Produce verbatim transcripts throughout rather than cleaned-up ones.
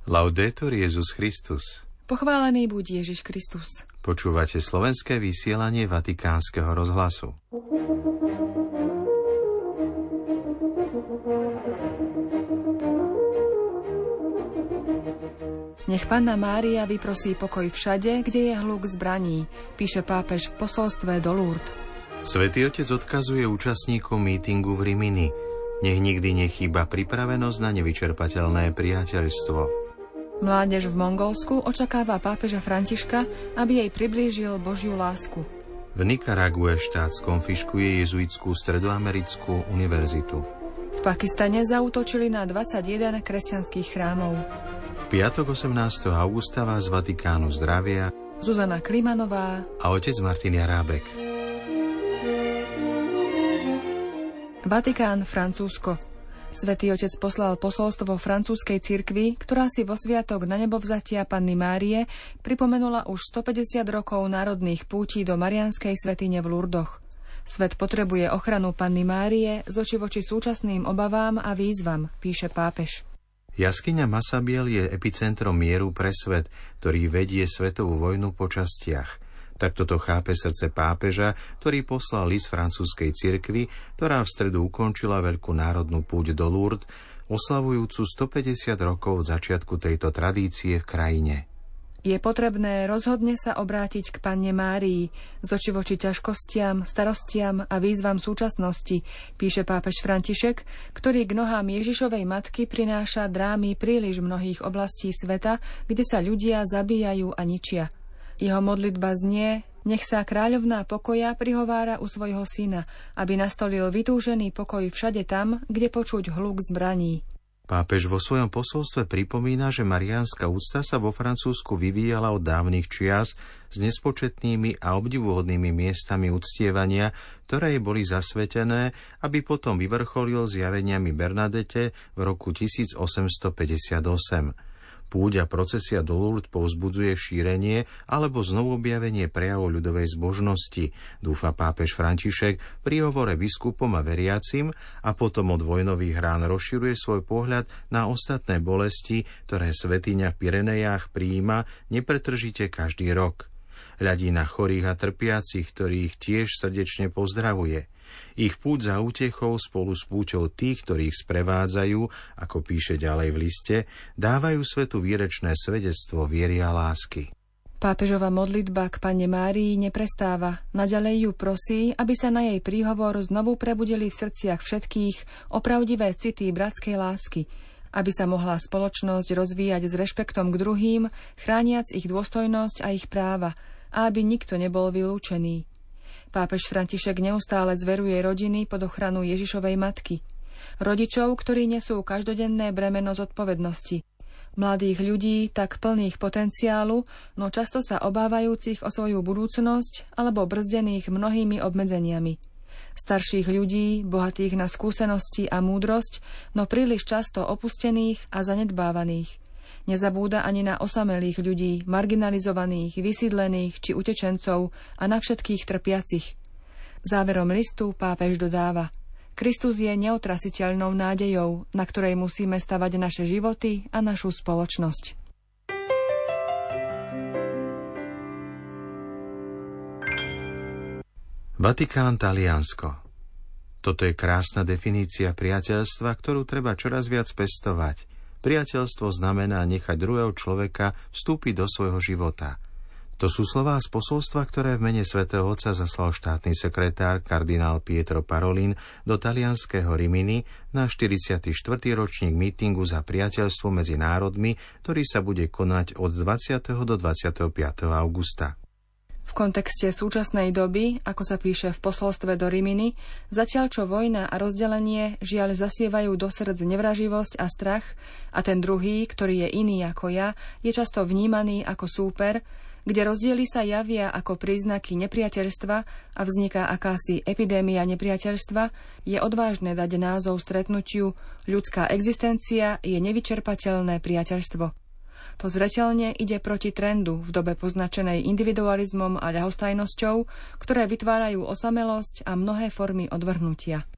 Laudetur Jesus Christus. Pochválený buď Ježiš Kristus. Počúvate slovenské vysielanie Vatikánskeho rozhlasu. Nech Panna Mária vyprosí pokoj všade, kde je hluk zbraní, píše pápež v posolstve do Lourdes. Svätý Otec odkazuje účastníkom mítingu v Rimini. Nech nikdy nechýba pripravenosť na nevyčerpateľné priateľstvo. Mládež v Mongolsku očakáva pápeža Františka, aby jej priblížil Božiu lásku. V Nikarague štát skonfiškuje jezuitskú stredoamerickú univerzitu. V Pakistane zaútočili na dvadsaťjeden kresťanských chrámov. V piatok osemnásteho augusta vás z Vatikánu zdravia Zuzana Klimanová a otec Martin Jarábek. Vatikán, Francúzsko. Svätý Otec poslal posolstvo francúzskej cirkvi, ktorá si vo sviatok na nebovzatia Panny Márie pripomenula už stopäťdesiat rokov národných pútí do Mariánskej svätyne v Lurdoch. Svet potrebuje ochranu Panny Márie z oči voči súčasným obavám a výzvam, píše pápež. Jaskyňa Massabielle je epicentrom mieru pre svet, ktorý vedie svetovú vojnu po častiach. Tak toto chápe srdce pápeža, ktorý poslal list francúzskej cirkvi, ktorá v stredu ukončila veľkú národnú púť do Lourdes, oslavujúcu stopäťdesiat rokov od začiatku tejto tradície v krajine. Je potrebné rozhodne sa obrátiť k Panne Márii z oči voči ťažkostiam, starostiam a výzvam súčasnosti, píše pápež František, ktorý k nohám Ježišovej matky prináša drámy príliš mnohých oblastí sveta, kde sa ľudia zabíjajú a ničia. Jeho modlitba znie: nech sa kráľovná pokoja prihovára u svojho syna, aby nastolil vytúžený pokoj všade tam, kde počuť hluk zbraní. Pápež vo svojom posolstve pripomína, že mariánska úcta sa vo Francúzsku vyvíjala od dávnych čias s nespočetnými a obdivuhodnými miestami uctievania, ktoré jej boli zasvetené, aby potom vyvrcholil zjaveniami Bernadette v roku tisíc osemsto päťdesiatosem. Púť a procesia do Lourdes povzbudzuje šírenie alebo znovu objavenie prejavov ľudovej zbožnosti, dúfa pápež František pri hovore biskupom a veriacim, a potom od vojnových rán rozširuje svoj pohľad na ostatné bolesti, ktoré svätyňa v Pyrenejách prijíma nepretržite každý rok. Hľadí na chorých a trpiacich, ktorých tiež srdečne pozdravuje. Ich púť za útechou spolu s púťou tých, ktorých sprevádzajú, ako píše ďalej v liste, dávajú svetu výrečné svedectvo viery a lásky. Pápežova modlitba k Panne Márii neprestáva. Naďalej ju prosí, aby sa na jej príhovor znovu prebudili v srdciach všetkých opravdivé city bratskej lásky, aby sa mohla spoločnosť rozvíjať s rešpektom k druhým, chrániac ich dôstojnosť a ich práva, a aby nikto nebol vylúčený. Pápež František neustále zveruje rodiny pod ochranu Ježišovej matky. Rodičov, ktorí nesú každodenné bremeno zodpovednosti. Mladých ľudí, tak plných potenciálu, no často sa obávajúcich o svoju budúcnosť alebo brzdených mnohými obmedzeniami. Starších ľudí, bohatých na skúsenosti a múdrosť, no príliš často opustených a zanedbávaných. Nezabúda ani na osamelých ľudí, marginalizovaných, vysídlených či utečencov a na všetkých trpiacich. Záverom listu pápež dodáva: Kristus je neotrasiteľnou nádejou, na ktorej musíme stavať naše životy a našu spoločnosť. Vatikán, Taliansko. Toto je krásna definícia priateľstva, ktorú treba čoraz viac pestovať. Priateľstvo znamená nechať druhého človeka vstúpiť do svojho života. To sú slová z posolstva, ktoré v mene svätého Otca zaslal štátny sekretár kardinál Pietro Parolin do talianskeho Rimini na štyridsiaty štvrtý ročník mítingu za priateľstvo medzi národmi, ktorý sa bude konať od dvadsiateho do dvadsiateho piateho augusta. V kontexte súčasnej doby, ako sa píše v posolstve do Rimini, zatiaľ čo vojna a rozdelenie žiaľ zasievajú do srdc nevraživosť a strach, a ten druhý, ktorý je iný ako ja, je často vnímaný ako súper, kde rozdiely sa javia ako príznaky nepriateľstva a vzniká akási epidémia nepriateľstva, je odvážne dať názov stretnutiu Ľudská existencia je nevyčerpateľné priateľstvo. To zreteľne ide proti trendu v dobe poznačenej individualizmom a ľahostajnosťou, ktoré vytvárajú osamelosť a mnohé formy odvrhnutia.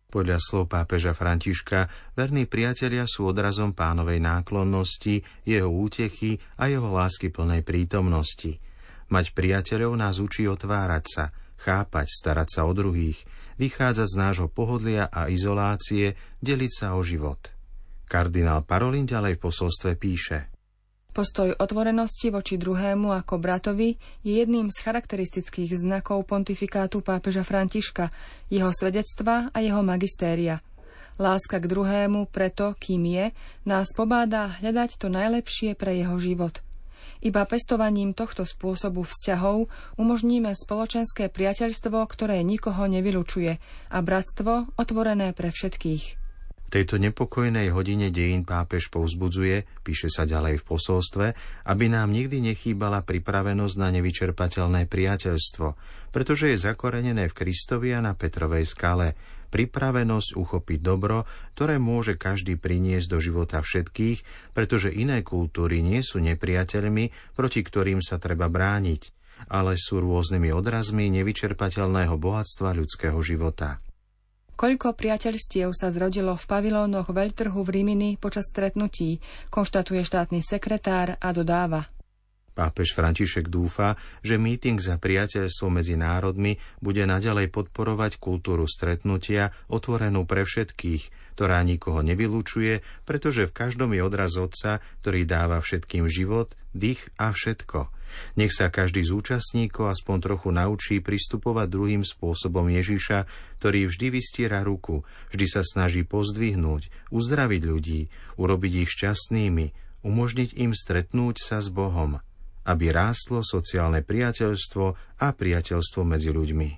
Podľa slov pápeža Františka, verní priatelia sú odrazom Pánovej náklonnosti, jeho útechy a jeho lásky plnej prítomnosti. Mať priateľov nás učí otvárať sa, chápať, starať sa o druhých, vychádzať z nášho pohodlia a izolácie, deliť sa o život. Kardinál Parolin ďalej v posolstve píše: Postoj otvorenosti voči druhému ako bratovi je jedným z charakteristických znakov pontifikátu pápeža Františka, jeho svedectva a jeho magistéria. Láska k druhému preto, kým je, nás pobáda hľadať to najlepšie pre jeho život. Iba pestovaním tohto spôsobu vzťahov umožníme spoločenské priateľstvo, ktoré nikoho nevylučuje, a bratstvo otvorené pre všetkých. V tejto nepokojnej hodine dejín pápež povzbudzuje, píše sa ďalej v posolstve, aby nám nikdy nechýbala pripravenosť na nevyčerpateľné priateľstvo, pretože je zakorenené v Kristovi a na Petrovej skale, pripravenosť uchopiť dobro, ktoré môže každý priniesť do života všetkých, pretože iné kultúry nie sú nepriateľmi, proti ktorým sa treba brániť, ale sú rôznymi odrazmi nevyčerpateľného bohatstva ľudského života. Koľko priateľstiev sa zrodilo v pavilónoch veľtrhu v Rimini počas stretnutí, konštatuje štátny sekretár a dodáva: Pápež František dúfa, že meeting za priateľstvo medzi národmi bude naďalej podporovať kultúru stretnutia otvorenú pre všetkých, ktorá nikoho nevylučuje, pretože v každom je odraz Otca, ktorý dáva všetkým život, dých a všetko. Nech sa každý z účastníkov aspoň trochu naučí pristupovať druhým spôsobom Ježiša, ktorý vždy vystiera ruku, vždy sa snaží pozdvihnúť, uzdraviť ľudí, urobiť ich šťastnými, umožniť im stretnúť sa s Bohom, aby rástlo sociálne priateľstvo a priateľstvo medzi ľuďmi.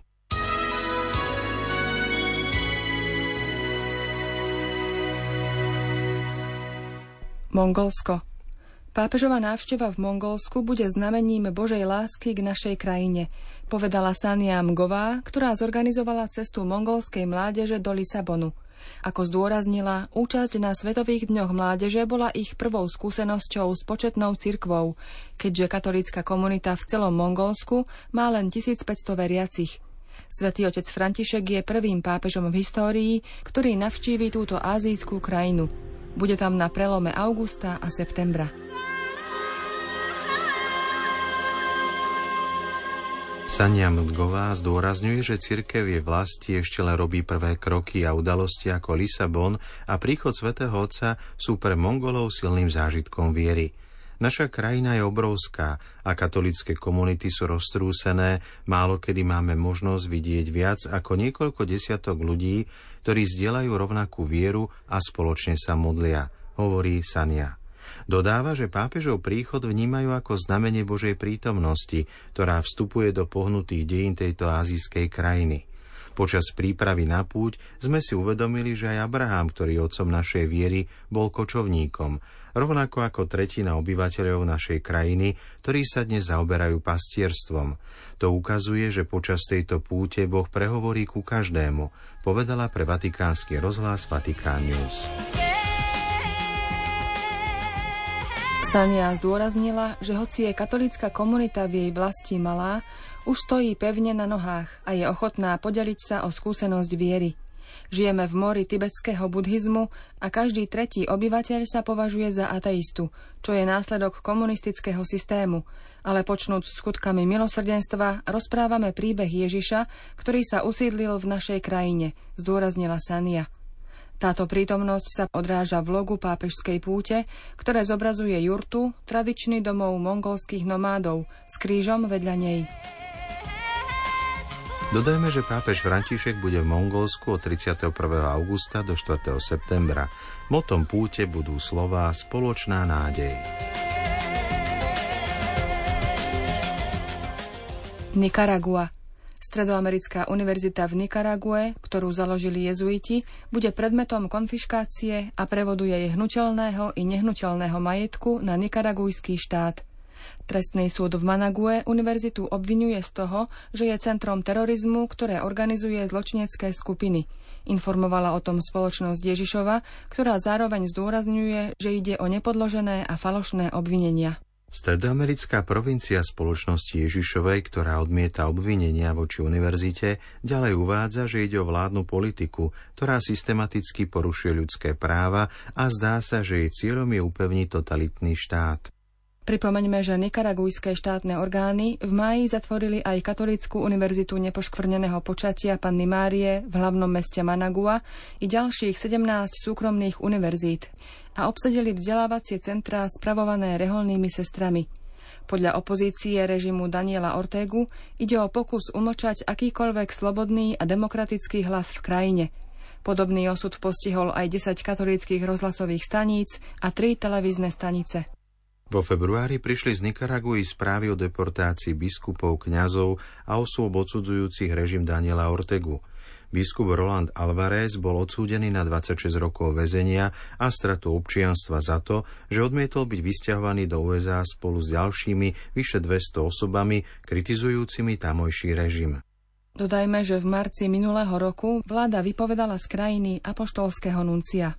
Mongolsko. Pápežova návšteva v Mongolsku bude znamením Božej lásky k našej krajine, povedala Sania Mgová, ktorá zorganizovala cestu mongolskej mládeže do Lisabonu. Ako zdôraznila, účasť na Svetových dňoch mládeže bola ich prvou skúsenosťou s početnou cirkvou, keďže katolícka komunita v celom Mongolsku má len tisícpäťsto veriacich. Svätý otec František je prvým pápežom v histórii, ktorý navštíví túto ázijskú krajinu. Bude tam na prelome augusta a septembra. Sania Mgová zdôrazňuje, že cirkev je vlasti ešte len robí prvé kroky a udalosti ako Lisabon a príchod svätého Otca sú pre Mongolov silným zážitkom viery. Naša krajina je obrovská a katolícke komunity sú roztrúsené, málo kedy máme možnosť vidieť viac ako niekoľko desiatok ľudí, ktorí zdieľajú rovnakú vieru a spoločne sa modlia, hovorí Sania. Dodáva, že pápežov príchod vnímajú ako znamenie Božej prítomnosti, ktorá vstupuje do pohnutých dejín tejto ázijskej krajiny. Počas prípravy na púť sme si uvedomili, že aj Abraham, ktorý je otcom našej viery, bol kočovníkom, rovnako ako tretina obyvateľov našej krajiny, ktorí sa dnes zaoberajú pastierstvom. To ukazuje, že počas tejto púte Boh prehovorí ku každému, povedala pre Vatikánsky rozhlas Vatikán News. Sania zdôraznila, že hoci je katolícka komunita v jej vlasti malá, už stojí pevne na nohách a je ochotná podeliť sa o skúsenosť viery. Žijeme v mori tibetského buddhizmu a každý tretí obyvateľ sa považuje za ateistu, čo je následok komunistického systému, ale počnúc skutkami milosrdenstva rozprávame príbeh Ježiša, ktorý sa usídlil v našej krajine, zdôraznila Sania. Táto prítomnosť sa odráža v logu pápežskej púte, ktoré zobrazuje jurtu, tradičný domov mongolských nomádov, s krížom vedľa nej. Dodajme, že pápež František bude v Mongolsku od tridsiateho prvého augusta do štvrtého septembra. Motom púte budú slová Spoločná nádej. Nikaragua. Stredoamerická univerzita v Nikarague, ktorú založili jezuiti, bude predmetom konfiškácie a prevodu jej hnuteľného i nehnuteľného majetku na nikaragujský štát. Trestný súd v Manague univerzitu obviňuje z toho, že je centrom terorizmu, ktoré organizuje zločinecké skupiny. Informovala o tom spoločnosť Ježišova, ktorá zároveň zdôrazňuje, že ide o nepodložené a falošné obvinenia. Stredoamerická provincia Spoločnosti Ježišovej, ktorá odmieta obvinenia voči univerzite, ďalej uvádza, že ide o vládnu politiku, ktorá systematicky porušuje ľudské práva a zdá sa, že jej cieľom je upevniť totalitný štát. Pripomeňme, že nikaragujské štátne orgány v máji zatvorili aj Katolícku univerzitu nepoškvrneného počatia Panny Márie v hlavnom meste Managua i ďalších sedemnásť súkromných univerzít a obsadili vzdelávacie centrá spravované reholnými sestrami. Podľa opozície režimu Daniela Ortegu ide o pokus umlčať akýkoľvek slobodný a demokratický hlas v krajine. Podobný osud postihol aj desať katolíckych rozhlasových staníc a tri televízne stanice. Vo februári prišli z Nikaraguji správy o deportácii biskupov, kňazov a osôb odsudzujúcich režim Daniela Ortegu. Biskup Roland Alvarez bol odsúdený na dvadsaťšesť rokov väzenia a stratu občianstva za to, že odmietol byť vysťahovaný do ú es á spolu s ďalšími vyše dvesto osobami kritizujúcimi tamojší režim. Dodajme, že v marci minulého roku vláda vypovedala z krajiny apoštolského nuncia.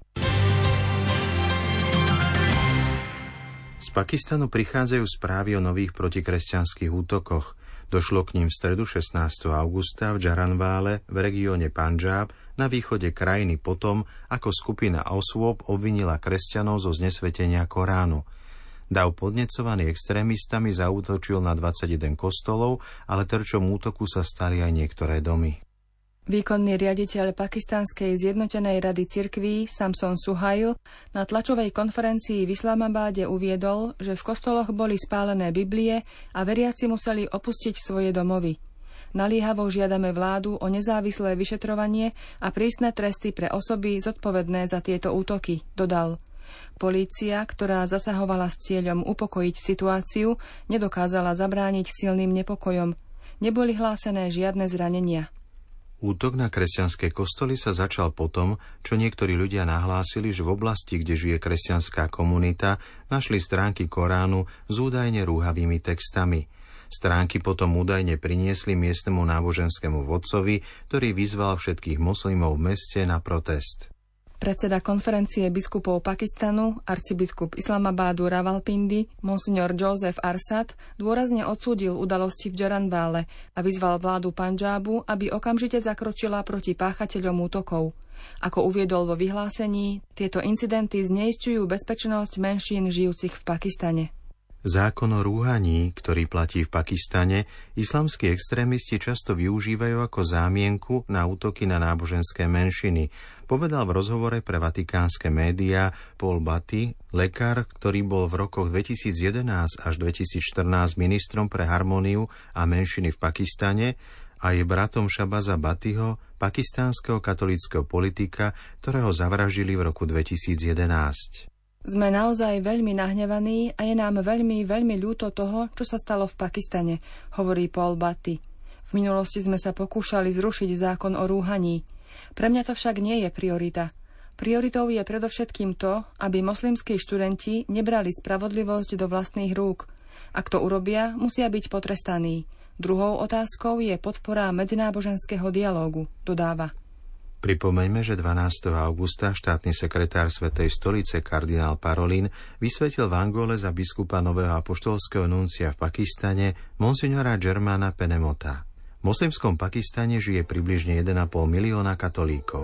Z Pakistanu prichádzajú správy o nových protikresťanských útokoch. Došlo k ním v stredu šestnásteho augusta v Džaranvále v regióne Pandžáb na východe krajiny potom, ako skupina osôb obvinila kresťanov zo znesvetenia Koránu. Dav podnecovaný extrémistami zaútočil na dvadsaťjeden kostolov, ale terčom útoku sa stali aj niektoré domy. Výkonný riaditeľ Pakistanskej zjednotenej rady cirkví Samson Suhail na tlačovej konferencii v Islamabáde uviedol, že v kostoloch boli spálené Biblie a veriaci museli opustiť svoje domovy. Naliehavo žiadame vládu o nezávislé vyšetrovanie a prísne tresty pre osoby zodpovedné za tieto útoky, dodal. Polícia, ktorá zasahovala s cieľom upokojiť situáciu, nedokázala zabrániť silným nepokojom. Neboli hlásené žiadne zranenia. Útok na kresťanské kostoly sa začal potom, čo niektorí ľudia nahlásili, že v oblasti, kde žije kresťanská komunita, našli stránky Koránu s údajne rúhavými textami. Stránky potom údajne priniesli miestnemu náboženskému vodcovi, ktorý vyzval všetkých moslimov v meste na protest. Predseda konferencie biskupov Pakistanu, arcibiskup Islamabádu Rawalpindi, monsignor Joseph Arsad, dôrazne odsúdil udalosti v Džaranvále a vyzval vládu Pandžábu, aby okamžite zakročila proti páchateľom útokov. Ako uviedol vo vyhlásení, tieto incidenty zneisťujú bezpečnosť menšín žijúcich v Pakistane. Zákon o rúhaní, ktorý platí v Pakistane, islamskí extrémisti často využívajú ako zámienku na útoky na náboženské menšiny, povedal v rozhovore pre vatikánske médiá Paul Batty, lekár, ktorý bol v rokoch dvetisícjedenásť až dvetisícštrnásť ministrom pre harmóniu a menšiny v Pakistane a je bratom Shahbaza Battyho, pakistánskeho katolíckeho politika, ktorého zavraždili v roku dvetisícjedenásť. Sme naozaj veľmi nahnevaní a je nám veľmi, veľmi ľúto toho, čo sa stalo v Pakistane, hovorí Paul Batty. V minulosti sme sa pokúšali zrušiť zákon o rúhaní. Pre mňa to však nie je priorita. Prioritou je predovšetkým to, aby moslimskí študenti nebrali spravodlivosť do vlastných rúk. Ak to urobia, musia byť potrestaní. Druhou otázkou je podpora medzináboženského dialógu, dodáva. Pripomeňme, že dvanásteho augusta štátny sekretár Svätej stolice kardinál Parolin vysvetil v Angole za biskupa nového apoštolského nuncia v Pakistane monsignora Germana Penemota. V moslimskom Pakistane žije približne jeden a pol milióna katolíkov.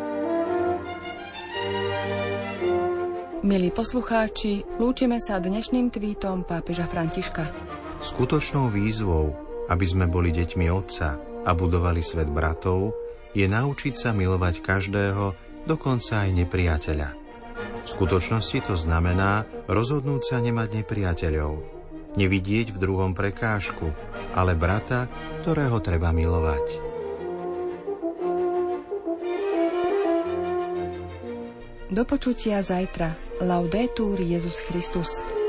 Milí poslucháči, lúčime sa dnešným tweetom pápeža Františka. Skutočnou výzvou, aby sme boli deťmi Otca a budovali svet bratov, je naučiť sa milovať každého, dokonca aj nepriateľa. V skutočnosti to znamená rozhodnúť sa nemať nepriateľov, nevidieť v druhom prekážku, ale brata, ktorého treba milovať. Do počutia zajtra. Laudetur Jesus Christus.